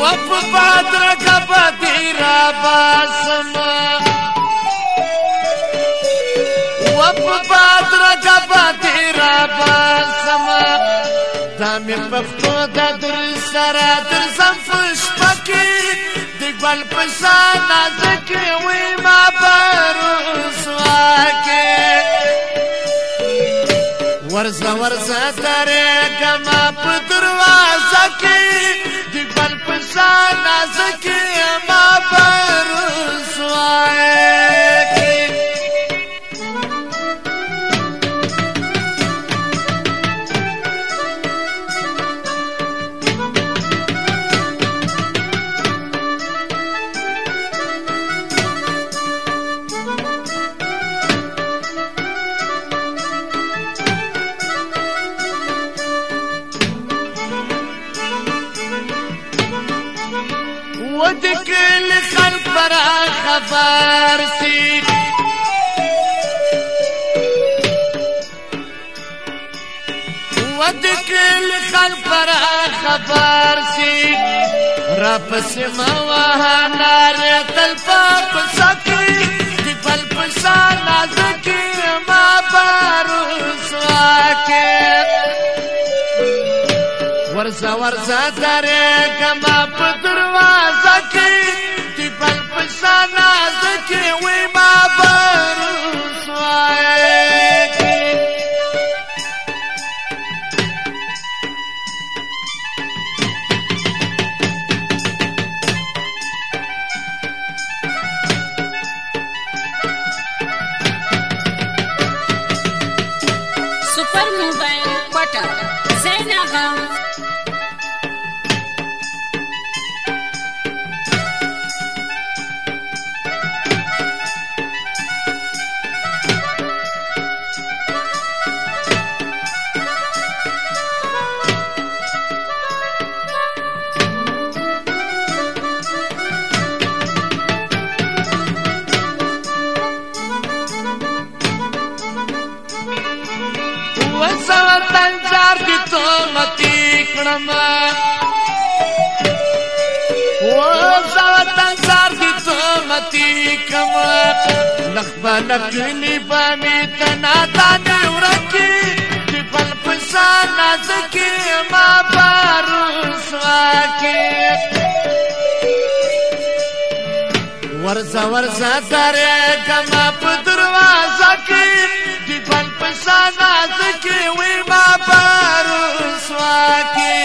وف بدرک بدیرا باسما وف بدرک بدیرا باسما دامی پختو دا در سرا در زنفش پکی دیگوال پشان نازکی وی ما برسواکی ورزا ورزا تریگا ما پدروازا کی دیگوال پشان نازکی ما برسواکی ودکل خلق برا خبر سی ودکل خلق برا خبر سی رب سے مواها نار تلپا پسکی دی پل پسا نازکی ما بارسواکی ورزا ورزا تریگا ما پدروازا کی دی پل پسا نازکی وی ما برسواکی super mobile पटा जैनागा وسوتن چار دی تو متی کڑما وسوتن چار دی تو متی کما لخبا لکلی بامی تنا تانی ورکی دی پل پسا نازکی ما بارسواکی ورزا ورزا تریگا ما پدروازا کی دی پل پسا نازکی وی ما بارسواکی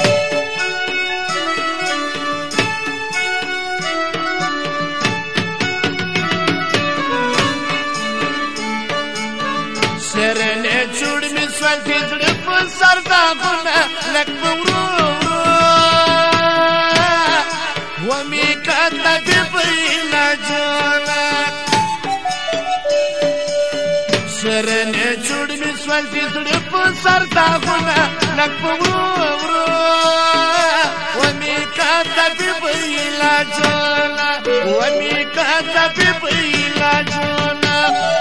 سرنے چوڑ می سوالتی زڑپ سردا گنا لک بورو ومی کتا بیلا جونا سرنے چوڑ می سوالتی زڑپ سردا گنا لک بورو ومی کتا بیلا جونا ومی کتا بیلا جونا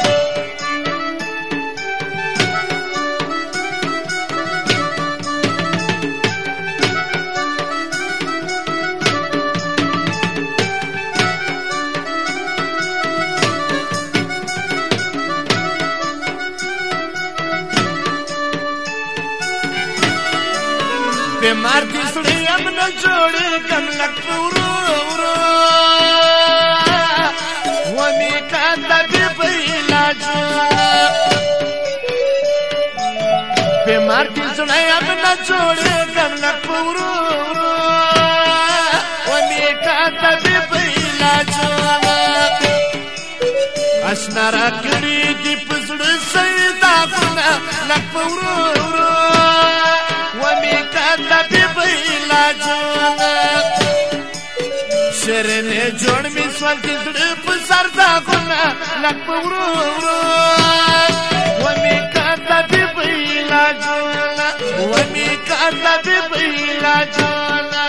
بیمار دی سڑی ام نہ جوڑے کم لک پورو ومی کاتا بی بیلا جونا بیمار دی سڑی ام نہ جوڑے کم لک پورو ومی کاتا بی بیلا جونا اشنا را کری دی پسڑ سیدا کنا لک پورو ومی کاتا بی بیلا جونا شرنے جوڑ می سوال کی زڑپ سردا کنا لک پورو ومی کاتا بی بیلا جونا ومی کاتا بی بیلا جونا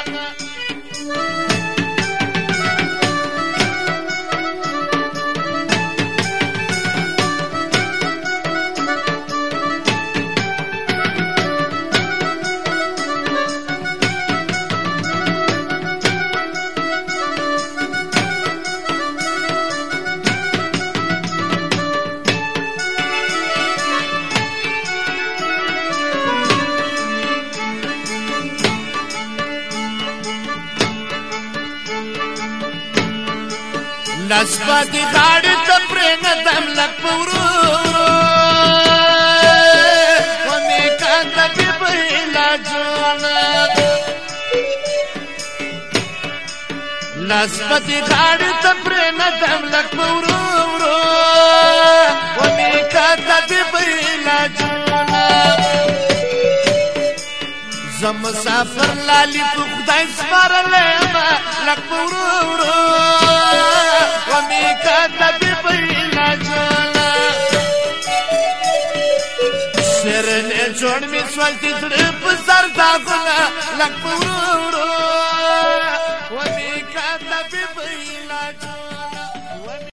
نسبه دې غاړې ته پرېږدم لږ په ورو ورو ومې کنده بې به علاجونه نسبه دې غاړې ته پرېږدم لږ په ورو ورو ومې کنده بې به علاجونه زه مسافر لالي په خدای سپارلی یمه لږ په ورو ورو ومې کنده بې به علاجونه شیرینې جوړ مې شول د زړه په سر داغونه لږ په ورو ورو